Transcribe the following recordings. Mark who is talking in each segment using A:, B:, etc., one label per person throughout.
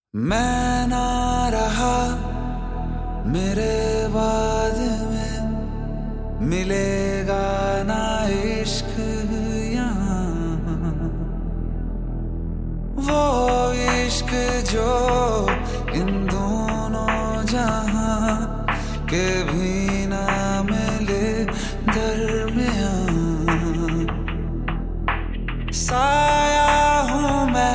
A: मैं ना रहा मेरे बाद में मिलेगा ना इश्क यहाँ, वो इश्क जो इन दोनों जहां के भी ना मिले दरमियां। साया हूँ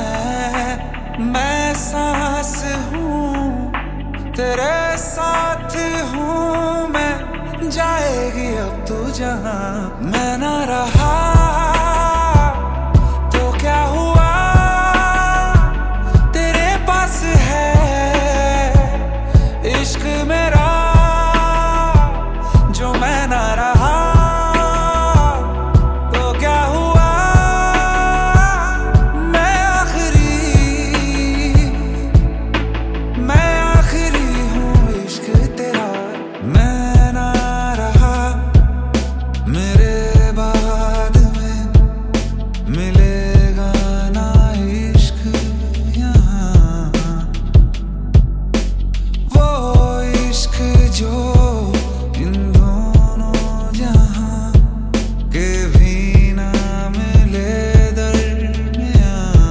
A: मैं सांस हूँ, तेरे साथ हूँ मैं, जाएगी अब तू जहाँ मैं ना रहा तो क्या हुआ, तेरे पास है इश्क मेरा जो मैं ना रहा तो क्या हुआ, मैं आखिरी हूँ इश्क तेरा। मैं ना रहा मेरे बाद में मिलेगा ना इश्क यहाँ, वो इश्क जो इन दोनों जहां के भी ना मिले दरमियां।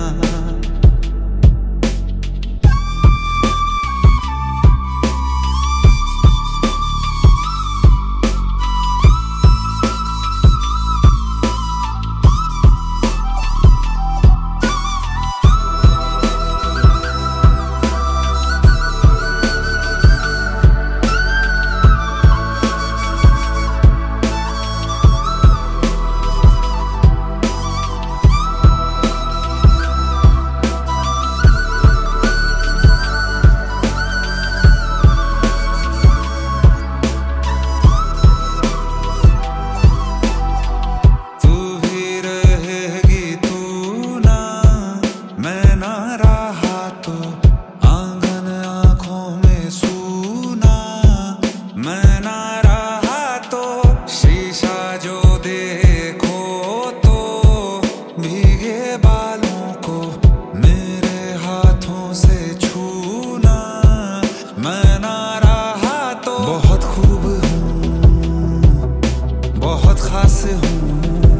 A: मैं ना रहा तो आंगन आंखों में सूना, मैं ना रहा तो शीशा जो देखो तो भीगे बालों को मेरे हाथों से छूना, मैं ना रहा तो बहुत खूब हूँ, बहुत खास हूँ,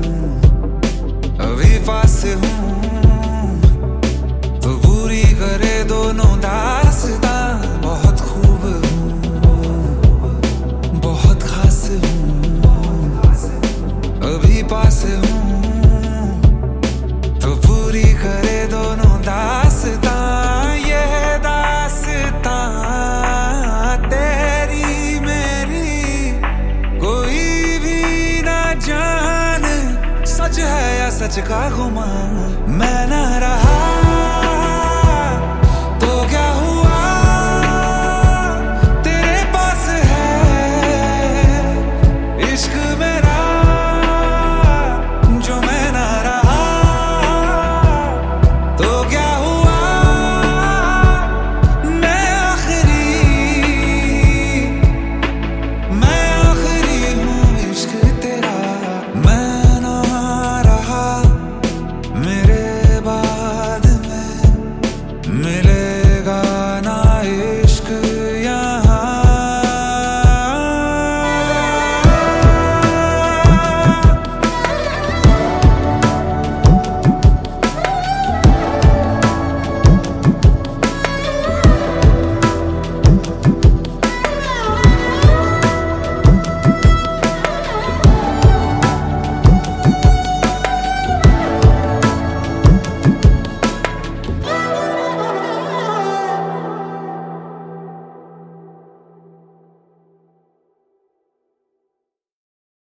A: अभी पास हूँ करे दोनों दास्तां। बहुत खूब हूँ, बहुत खास हूँ, अभी पास हूँ, तो पूरी करे दोनों दास्तां। ये दास्तां तेरी मेरी कोई भी ना जाने, सच है या सच का गुमान। मैं